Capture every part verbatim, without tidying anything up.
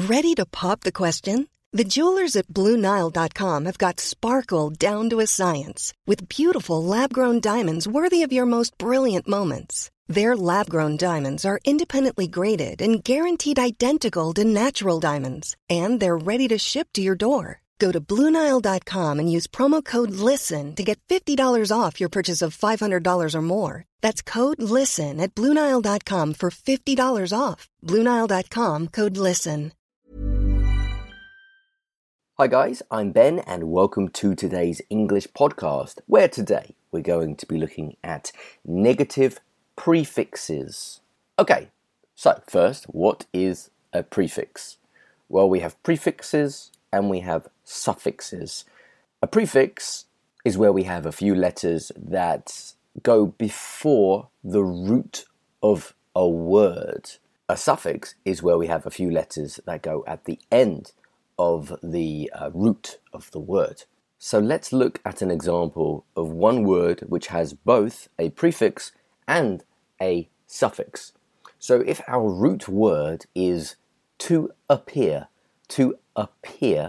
Ready to pop the question? The jewelers at Blue Nile dot com have got sparkle down to a science with beautiful lab-grown diamonds worthy of your most brilliant moments. Their lab-grown diamonds are independently graded and guaranteed identical to natural diamonds, and they're ready to ship to your door. Go to Blue Nile dot com and use promo code LISTEN to get fifty dollars off your purchase of five hundred dollars or more. That's code LISTEN at Blue Nile dot com for fifty dollars off. Blue Nile dot com, code LISTEN. Hi guys, I'm Ben and welcome to today's English podcast, where today we're going to be looking at negative prefixes. Okay, so first, what is a prefix? Well, we have prefixes and we have suffixes. A prefix is where we have a few letters that go before the root of a word. A suffix is where we have a few letters that go at the end of the uh, root of the word. So let's look at an example of one word which has both a prefix and a suffix. So if our root word is to appear, to appear,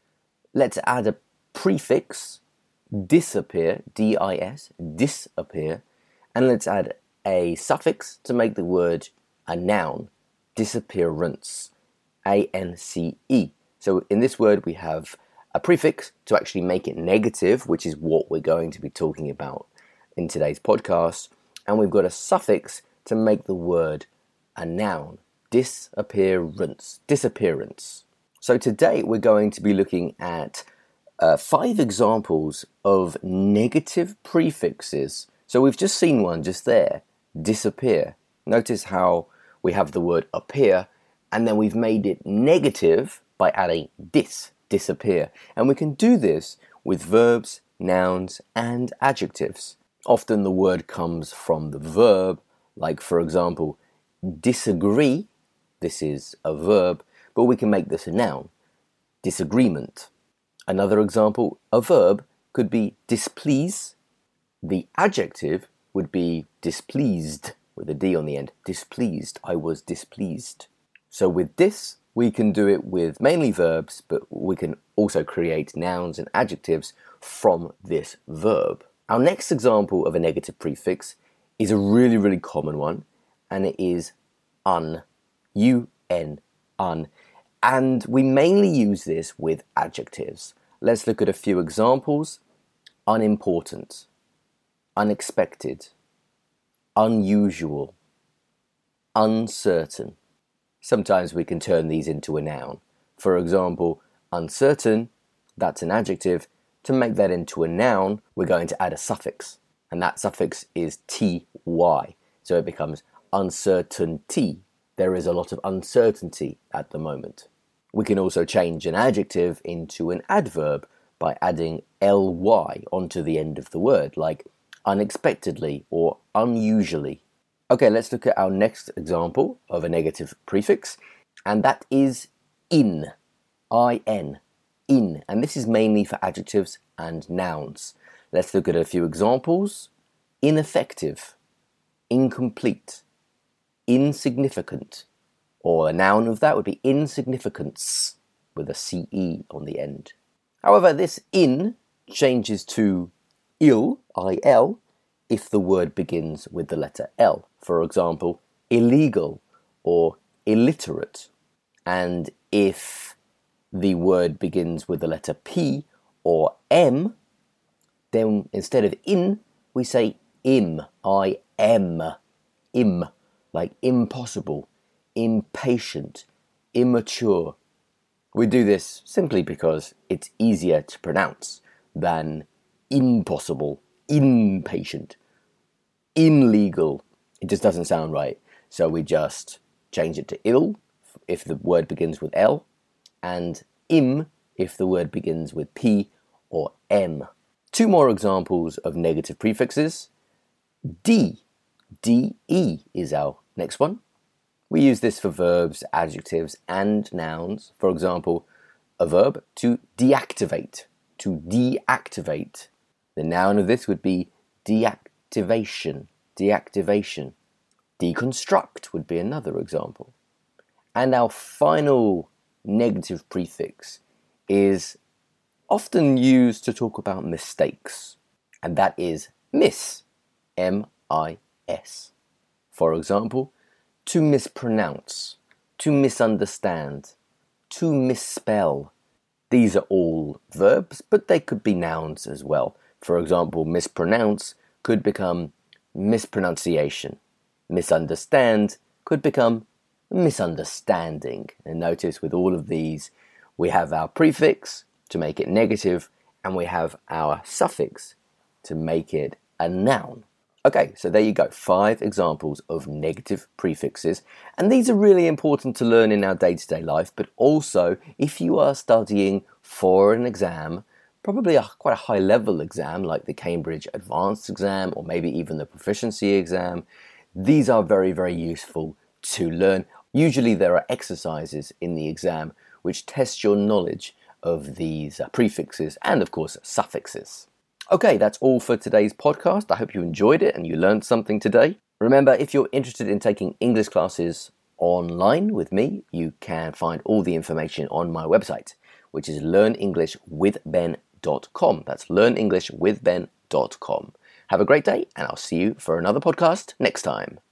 let's add a prefix, disappear, D I S, disappear, and let's add a suffix to make the word a noun, disappearance, A N C E. So in this word we have a prefix to actually make it negative, which is what we're going to be talking about in today's podcast, and we've got a suffix to make the word a noun, disappearance, disappearance. So today we're going to be looking at uh, five examples of negative prefixes. So we've just seen one just there, disappear. Notice how we have the word appear and then we've made it negative by adding dis, disappear. And we can do this with verbs, nouns, and adjectives. Often the word comes from the verb, like for example, disagree. This is a verb, but we can make this a noun, disagreement. Another example, a verb could be displease. The adjective would be displeased, with a D on the end. Displeased, I was displeased. So with this, we can do it with mainly verbs, but we can also create nouns and adjectives from this verb. Our next example of a negative prefix is a really, really common one, and it is un, U N, un. And we mainly use this with adjectives. Let's look at a few examples. Unimportant, unexpected, unusual, uncertain. Sometimes we can turn these into a noun. For example, uncertain, that's an adjective. To make that into a noun, we're going to add a suffix, and that suffix is ty. So it becomes uncertainty. There is a lot of uncertainty at the moment. We can also change an adjective into an adverb by adding ly onto the end of the word, like unexpectedly or unusually. Okay, let's look at our next example of a negative prefix, and that is in, I N, in, and this is mainly for adjectives and nouns. Let's look at a few examples. Ineffective, incomplete, insignificant, or a noun of that would be insignificance with a C E on the end. However, this in changes to il, I L, if the word begins with the letter L. For example, illegal or illiterate. And if the word begins with the letter P or M, then instead of in, we say im, I M, im, like impossible, impatient, immature. We do this simply because it's easier to pronounce than impossible, impatient, illegal. It just doesn't sound right. So we just change it to ill if the word begins with L, and im if the word begins with P or M. Two more examples of negative prefixes. D, D E is our next one. We use this for verbs, adjectives, and nouns. For example, a verb to deactivate, to deactivate. The noun of this would be deactivation, deactivation. Deconstruct would be another example. And our final negative prefix is often used to talk about mistakes, and that is miss, M I S. For example, to mispronounce, to misunderstand, to misspell. These are all verbs, but they could be nouns as well. For example, mispronounce could become mispronunciation. Misunderstand could become misunderstanding. And notice with all of these, we have our prefix to make it negative, and we have our suffix to make it a noun. Okay, so there you go, five examples of negative prefixes, and these are really important to learn in our day-to-day life, but also if you are studying for an exam, probably a quite a high-level exam like the Cambridge Advanced exam or maybe even the proficiency exam, these are very, very useful to learn. Usually there are exercises in the exam which test your knowledge of these uh, prefixes and, of course, suffixes. Okay, that's all for today's podcast. I hope you enjoyed it and you learned something today. Remember, if you're interested in taking English classes online with me, you can find all the information on my website, which is learn english with ben dot com. That's learn english with ben dot com. Have a great day, and I'll see you for another podcast next time.